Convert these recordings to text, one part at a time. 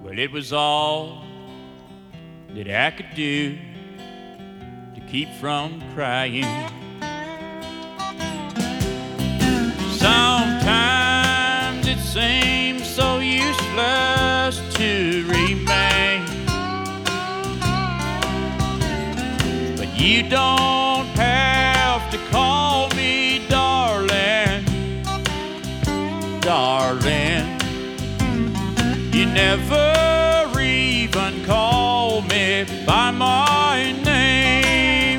Well, it was all that I could do to keep from crying. Sometimes it seems so useless to remain, but you don't have to call me darling, darling. You never even call me by my name.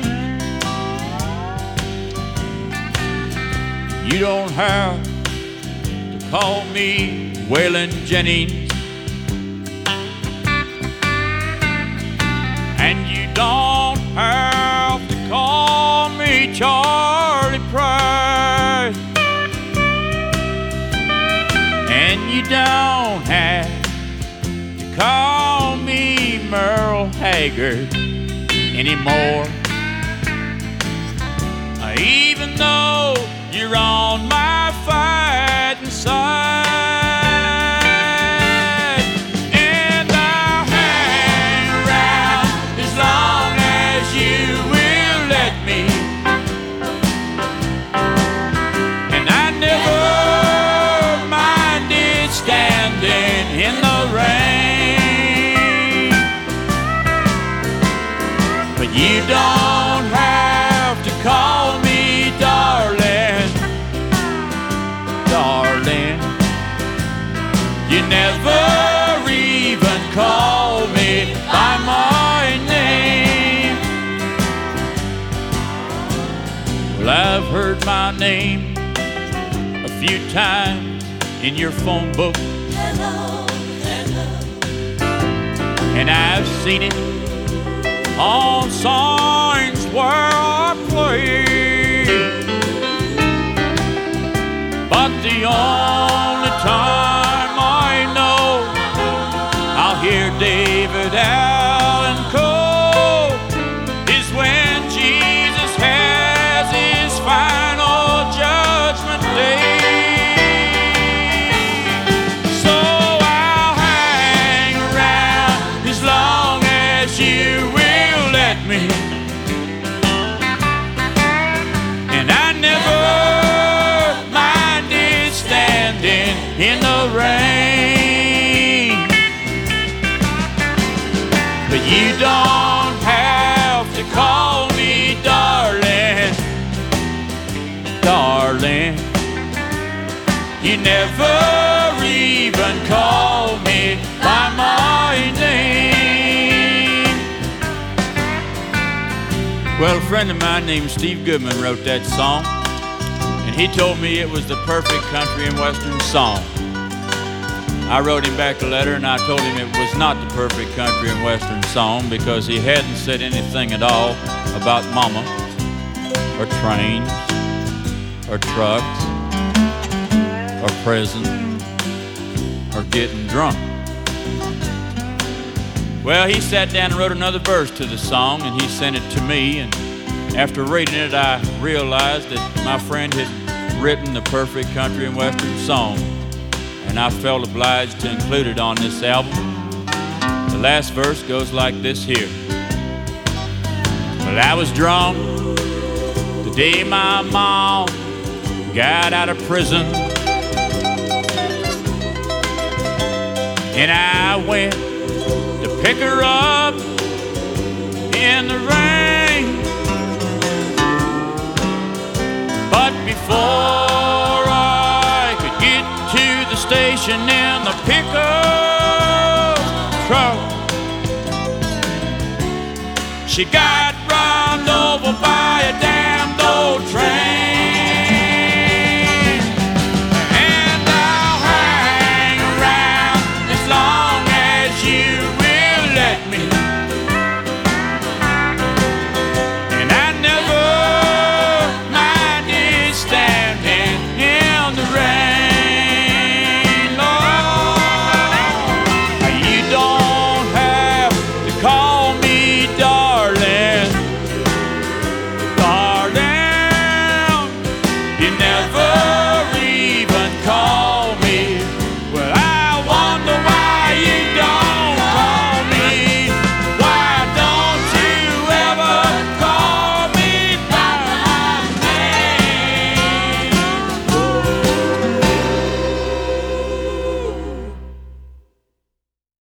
You don't have to call me Waylon Jennings, and you don't have to call me Charlie Price, and you don't have to call me Merle Haggard anymore. Even though you're on my fighting side, and I'll hang around as long as you will let me, and I never minded standing in the rain, but you don't have to call me darling, darling. You never even call me by my name. Well, I've heard my name a few times in your phone book, Hello, hello. and I've seen it on signs where I play, but the only time I know I'll hear David Allan Coe is when Jesus has his final judgment day. So I'll hang around as long as you will let me, and I never minded standing in the rain, but you don't have to call me darling, darling. You never even call me by my name. Well, a friend of mine named Steve Goodman wrote that song, and he told me it was the perfect country and western song. I wrote him back a letter and I told him it was not the perfect country and western song because he hadn't said anything at all about mama or trains or trucks or prison or getting drunk. Well, he sat down and wrote another verse to the song, and he sent it to me, and after reading it I realized that my friend had written the perfect country and western song, and I felt obliged to include it on this album. The last verse goes like this here. Well, I was drunk the day my mom got out of prison, and I went to pick her up in the rain, but before I could get to the station in the pickup truck, she got